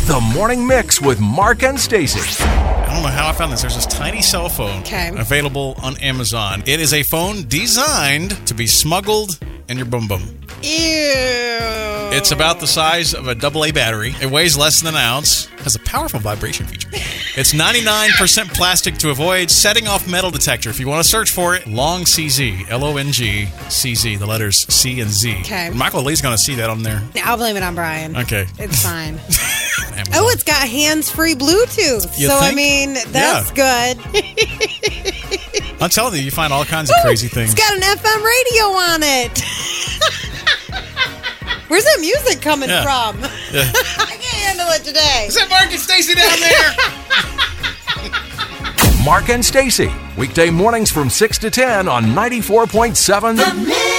The Morning Mix with Mark and Stacey. I don't know how I found this. There's this tiny cell phone available on Amazon. It is a phone designed to be smuggled in your bum bum. Ew. It's about the size of a AA battery. It weighs less than an ounce. Has a powerful vibration feature. It's 99% plastic to avoid setting off metal detector. If you want to search for it, Long CZ, LONG-CZ, the letters C and Z. Okay. Michael Lee's going to see that on there. I'll blame it on Brian. Okay. It's fine. Amazon. Oh, it's got hands-free Bluetooth. You so, think? I mean, that's good. I'm telling you, you find all kinds of crazy things. It's got an FM radio on it. Where's that music coming from? Yeah. I can't handle it today. Is that Mark and Stacey down there? Mark and Stacey, weekday mornings from 6 to 10 on 94.7 The Mix.